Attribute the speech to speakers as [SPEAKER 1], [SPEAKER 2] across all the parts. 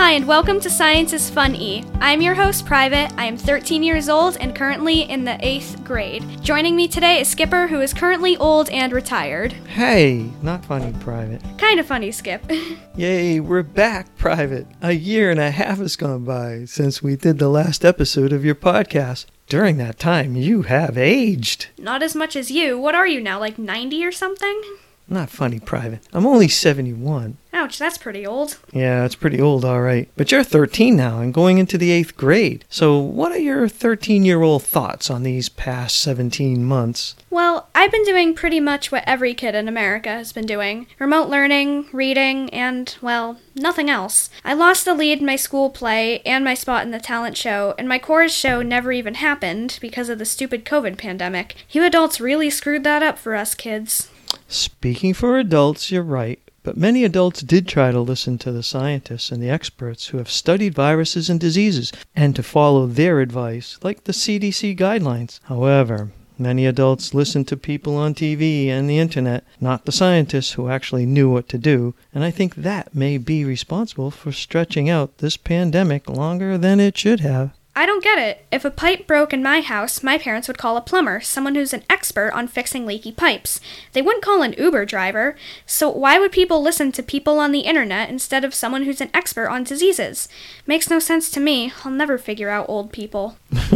[SPEAKER 1] Hi, and welcome to Science is Fun-y. I'm your host, Private. I am 13 years old and currently in the 8th grade. Joining me today is Skipper, who is currently old and retired.
[SPEAKER 2] Hey, not funny, Private.
[SPEAKER 1] Kind of funny, Skip.
[SPEAKER 2] Yay, we're back, Private. A year and a half has gone by since we did the last episode of your podcast. During that time, you have aged.
[SPEAKER 1] Not as much as you. What are you now, like 90 or something?
[SPEAKER 2] Not funny, Private. I'm only 71.
[SPEAKER 1] Ouch, that's pretty old.
[SPEAKER 2] Yeah, it's pretty old, all right. But you're 13 now and going into the 8th grade. So what are your 13-year-old thoughts on these past 17 months?
[SPEAKER 1] Well, I've been doing pretty much what every kid in America has been doing. Remote learning, reading, and, well, nothing else. I lost the lead in my school play and my spot in the talent show, and my chorus show never even happened because of the stupid COVID pandemic. You adults really screwed that up for us kids.
[SPEAKER 2] Speaking for adults, you're right. But many adults did try to listen to the scientists and the experts who have studied viruses and diseases and to follow their advice, like the CDC guidelines. However, many adults listened to people on TV and the internet, not the scientists who actually knew what to do, and I think that may be responsible for stretching out this pandemic longer than it should have.
[SPEAKER 1] I don't get it. If a pipe broke in my house, my parents would call a plumber, someone who's an expert on fixing leaky pipes. They wouldn't call an Uber driver. So why would people listen to people on the internet instead of someone who's an expert on diseases? Makes no sense to me. I'll never figure out old people.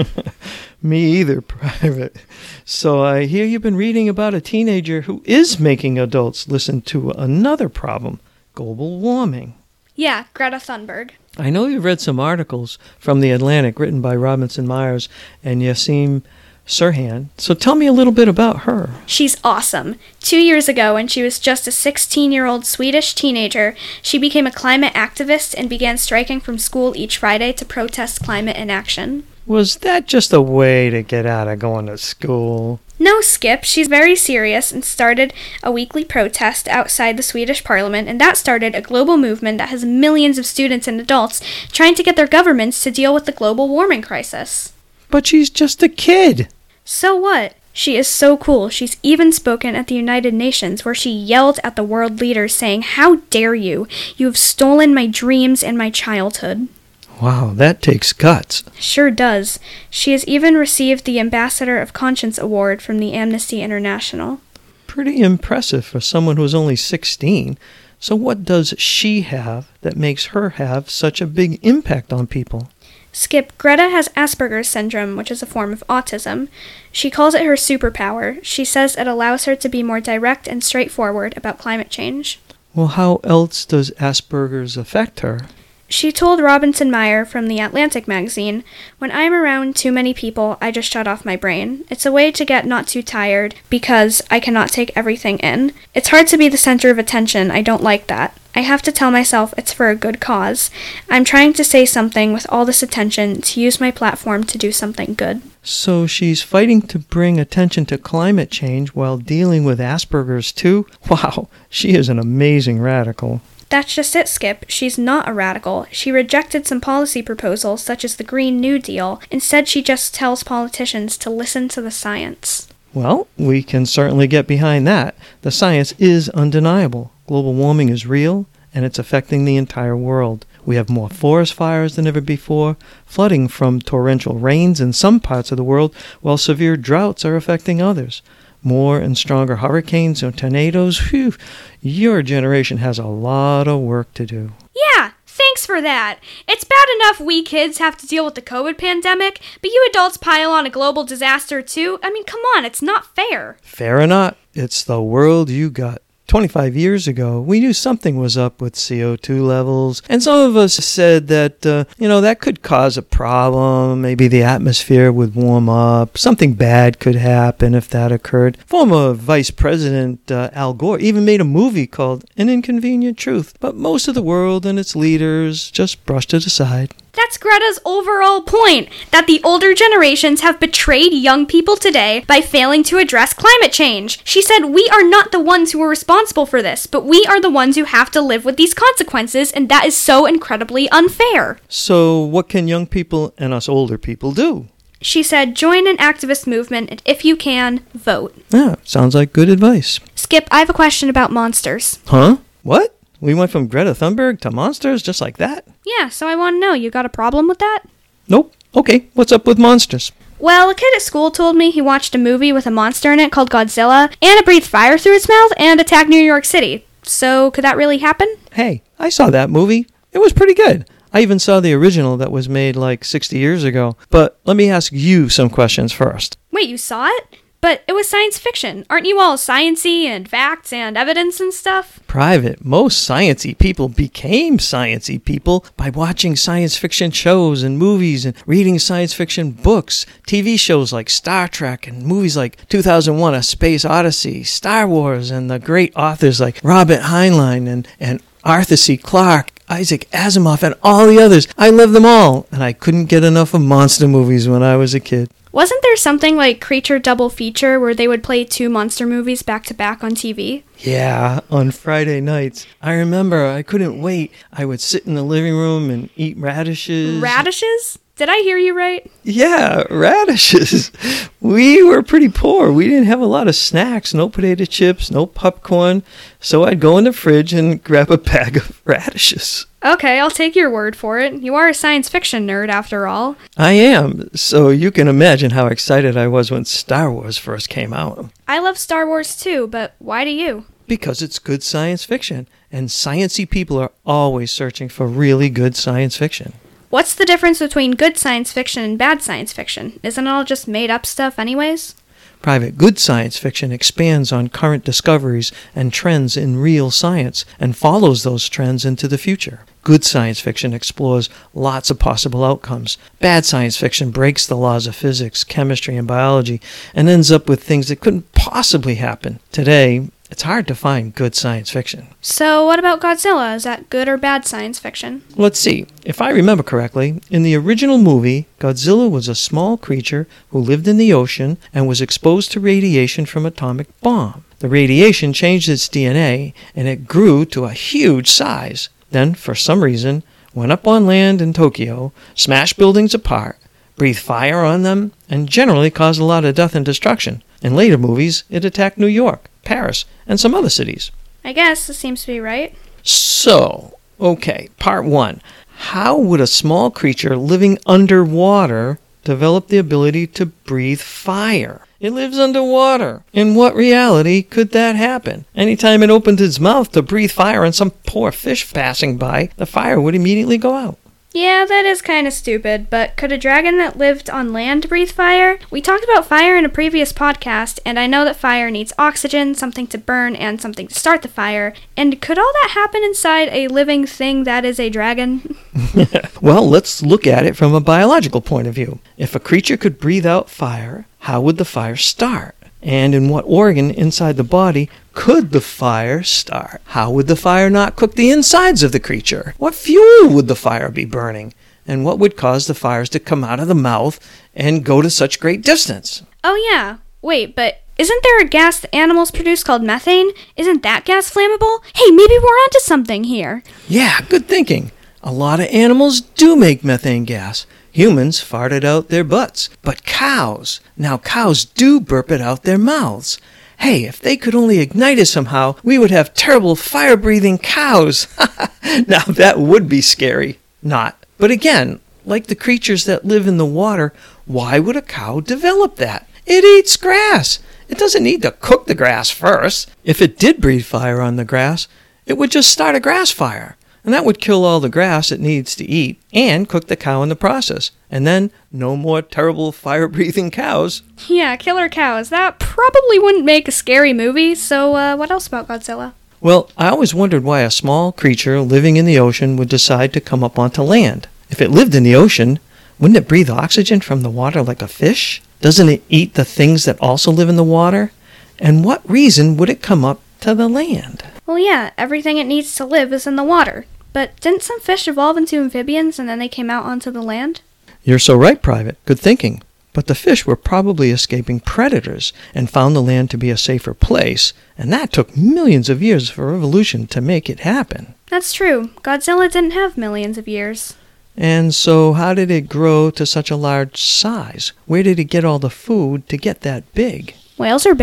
[SPEAKER 2] Me either, Private. So I hear you've been reading about a teenager who is making adults listen to another problem, global warming.
[SPEAKER 1] Yeah, Greta Thunberg.
[SPEAKER 2] I know you've read some articles from The Atlantic written by Robinson Myers and Yaseem Sirhan, so tell me a little bit about her.
[SPEAKER 1] She's awesome. 2 years ago, when she was just a 16-year-old Swedish teenager, she became a climate activist and began striking from school each Friday to protest climate inaction.
[SPEAKER 2] Was that just a way to get out of going to school?
[SPEAKER 1] No, Skip. She's very serious and started a weekly protest outside the Swedish parliament, and that started a global movement that has millions of students and adults trying to get their governments to deal with the global warming crisis.
[SPEAKER 2] But she's just a kid.
[SPEAKER 1] So what? She is so cool. She's even spoken at the United Nations, where she yelled at the world leaders saying, "How dare you? You have stolen my dreams and my childhood."
[SPEAKER 2] Wow, that takes guts.
[SPEAKER 1] Sure does. She has even received the Ambassador of Conscience Award from the Amnesty International.
[SPEAKER 2] Pretty impressive for someone who's only 16. So what does she have that makes her have such a big impact on people?
[SPEAKER 1] Skip, Greta has Asperger's syndrome, which is a form of autism. She calls it her superpower. She says it allows her to be more direct and straightforward about climate change.
[SPEAKER 2] Well, how else does Asperger's affect her?
[SPEAKER 1] She told Robinson Meyer from The Atlantic magazine, "When I'm around too many people, I just shut off my brain. It's a way to get not too tired because I cannot take everything in. It's hard to be the center of attention. I don't like that. I have to tell myself it's for a good cause. I'm trying to say something with all this attention, to use my platform to do something good."
[SPEAKER 2] So she's fighting to bring attention to climate change while dealing with Asperger's too? Wow, she is an amazing radical.
[SPEAKER 1] That's just it, Skip. She's not a radical. She rejected some policy proposals, such as the Green New Deal. Instead, she just tells politicians to listen to the science.
[SPEAKER 2] Well, we can certainly get behind that. The science is undeniable. Global warming is real, and it's affecting the entire world. We have more forest fires than ever before, flooding from torrential rains in some parts of the world, while severe droughts are affecting others. More and stronger hurricanes and tornadoes. Phew, your generation has a lot of work to do.
[SPEAKER 1] Yeah, thanks for that. It's bad enough we kids have to deal with the COVID pandemic, but you adults pile on a global disaster too. I mean, come on, it's not fair.
[SPEAKER 2] Fair or not, it's the world you got. 25 years ago, we knew something was up with CO2 levels, and some of us said that, that could cause a problem. Maybe the atmosphere would warm up. Something bad could happen if that occurred. Former Vice President Al Gore even made a movie called An Inconvenient Truth, but most of the world and its leaders just brushed it aside.
[SPEAKER 1] That's Greta's overall point, that the older generations have betrayed young people today by failing to address climate change. She said, "We are not the ones who are responsible for this, but we are the ones who have to live with these consequences, and that is so incredibly unfair."
[SPEAKER 2] So what can young people and us older people do?
[SPEAKER 1] She said, "Join an activist movement, and if you can, vote."
[SPEAKER 2] Yeah, sounds like good advice.
[SPEAKER 1] Skip, I have a question about monsters.
[SPEAKER 2] Huh? What? We went from Greta Thunberg to monsters just like that?
[SPEAKER 1] Yeah, so I want to know, you got a problem with that?
[SPEAKER 2] Nope. Okay, what's up with monsters?
[SPEAKER 1] Well, a kid at school told me he watched a movie with a monster in it called Godzilla, and it breathed fire through its mouth and attacked New York City. So, could that really happen?
[SPEAKER 2] Hey, I saw that movie. It was pretty good. I even saw the original that was made like 60 years ago. But let me ask you some questions first.
[SPEAKER 1] Wait, you saw it? But it was science fiction. Aren't you all science-y and facts and evidence and stuff?
[SPEAKER 2] Private, most science-y people became science-y people by watching science fiction shows and movies and reading science fiction books, TV shows like Star Trek and movies like 2001: A Space Odyssey, Star Wars, and the great authors like Robert Heinlein and Arthur C. Clarke, Isaac Asimov, and all the others. I love them all, and I couldn't get enough of monster movies when I was a kid.
[SPEAKER 1] Wasn't there something like Creature Double Feature where they would play 2 monster movies back to back on TV?
[SPEAKER 2] Yeah, on Friday nights. I remember I couldn't wait. I would sit in the living room and eat radishes.
[SPEAKER 1] Radishes? Did I hear you right?
[SPEAKER 2] Yeah, radishes. We were pretty poor. We didn't have a lot of snacks, no potato chips, no popcorn. So I'd go in the fridge and grab a bag of radishes.
[SPEAKER 1] Okay, I'll take your word for it. You are a science fiction nerd after all.
[SPEAKER 2] I am, so you can imagine how excited I was when Star Wars first came out.
[SPEAKER 1] I love Star Wars too, but why do you?
[SPEAKER 2] Because it's good science fiction, and science-y people are always searching for really good science fiction.
[SPEAKER 1] What's the difference between good science fiction and bad science fiction? Isn't it all just made-up stuff anyways?
[SPEAKER 2] Private, good science fiction expands on current discoveries and trends in real science and follows those trends into the future. Good science fiction explores lots of possible outcomes. Bad science fiction breaks the laws of physics, chemistry, and biology and ends up with things that couldn't possibly happen. Today, it's hard to find good science fiction.
[SPEAKER 1] So what about Godzilla? Is that good or bad science fiction?
[SPEAKER 2] Let's see. If I remember correctly, in the original movie, Godzilla was a small creature who lived in the ocean and was exposed to radiation from an atomic bomb. The radiation changed its DNA, and it grew to a huge size. Then, for some reason, went up on land in Tokyo, smashed buildings apart, breathed fire on them, and generally caused a lot of death and destruction. In later movies, it attacked New York, Paris, and some other cities.
[SPEAKER 1] I guess this seems to be right.
[SPEAKER 2] So, okay, part 1. How would a small creature living underwater develop the ability to breathe fire? It lives underwater. In what reality could that happen? Anytime it opened its mouth to breathe fire on some poor fish passing by, the fire would immediately go out.
[SPEAKER 1] Yeah, that is kind of stupid, but could a dragon that lived on land breathe fire? We talked about fire in a previous podcast, and I know that fire needs oxygen, something to burn, and something to start the fire. And could all that happen inside a living thing that is a dragon?
[SPEAKER 2] Well, let's look at it from a biological point of view. If a creature could breathe out fire, how would the fire start? And in what organ inside the body could the fire start? How would the fire not cook the insides of the creature? What fuel would the fire be burning? And what would cause the fires to come out of the mouth and go to such great distance?
[SPEAKER 1] Oh yeah. Wait, but isn't there a gas that animals produce called methane? Isn't that gas flammable? Hey, maybe we're onto something here.
[SPEAKER 2] Yeah, good thinking. A lot of animals do make methane gas. Humans fart it out their butts, but now cows do burp it out their mouths. Hey, if they could only ignite it somehow, we would have terrible fire-breathing cows. Now that would be scary. Not. But again, like the creatures that live in the water, why would a cow develop that? It eats grass. It doesn't need to cook the grass first. If it did breathe fire on the grass, it would just start a grass fire. And that would kill all the grass it needs to eat and cook the cow in the process. And then no more terrible fire-breathing cows.
[SPEAKER 1] Yeah, killer cows. That probably wouldn't make a scary movie, so what else about Godzilla?
[SPEAKER 2] Well, I always wondered why a small creature living in the ocean would decide to come up onto land. If it lived in the ocean, wouldn't it breathe oxygen from the water like a fish? Doesn't it eat the things that also live in the water? And what reason would it come up to the land?
[SPEAKER 1] Well, yeah, everything it needs to live is in the water. But didn't some fish evolve into amphibians and then they came out onto the land?
[SPEAKER 2] You're so right, Private. Good thinking. But the fish were probably escaping predators and found the land to be a safer place, and that took millions of years for evolution to make it happen.
[SPEAKER 1] That's true. Godzilla didn't have millions of years.
[SPEAKER 2] And so how did it grow to such a large size? Where did it get all the food to get that big?
[SPEAKER 1] Whales are big.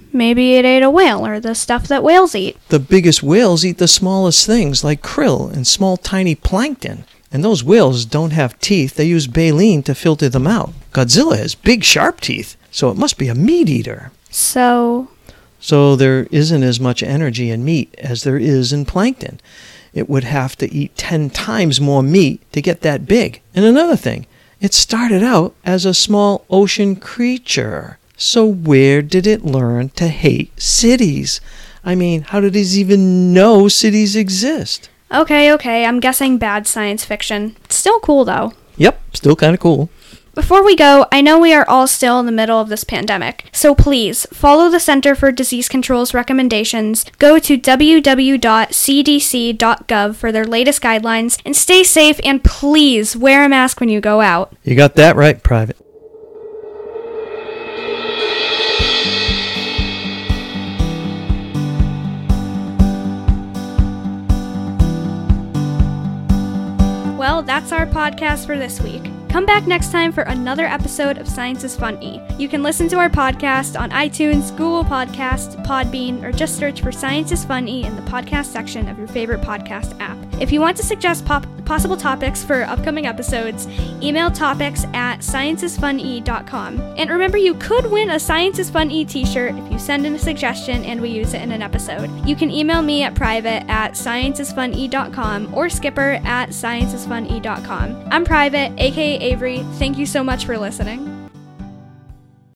[SPEAKER 1] Maybe it ate a whale or the stuff that whales eat.
[SPEAKER 2] The biggest whales eat the smallest things like krill and small tiny plankton. And those whales don't have teeth. They use baleen to filter them out. Godzilla has big sharp teeth, so it must be a meat eater.
[SPEAKER 1] So
[SPEAKER 2] there isn't as much energy in meat as there is in plankton. It would have to eat 10 times more meat to get that big. And another thing, it started out as a small ocean creature. So where did it learn to hate cities? I mean, how did it even know cities exist?
[SPEAKER 1] Okay, I'm guessing bad science fiction. Still cool, though.
[SPEAKER 2] Yep, still kind of cool.
[SPEAKER 1] Before we go, I know we are all still in the middle of this pandemic, so please follow the Center for Disease Control's recommendations, go to www.cdc.gov for their latest guidelines, and stay safe and please wear a mask when you go out.
[SPEAKER 2] You got that right, Private.
[SPEAKER 1] Well, that's our podcast for this week. Come back next time for another episode of Science is Funny. You can listen to our podcast on iTunes, Google Podcasts, Podbean, or just search for Science is Funny in the podcast section of your favorite podcast app. If you want to suggest possible topics for upcoming episodes, email topics@scienceisfunny.com. And remember, you could win a Science is Funny t-shirt if you send in a suggestion and we use it in an episode. You can email me at private@scienceisfunny.com or skipper@scienceisfunny.com. I'm Private, aka Avery. Thank you so much for listening.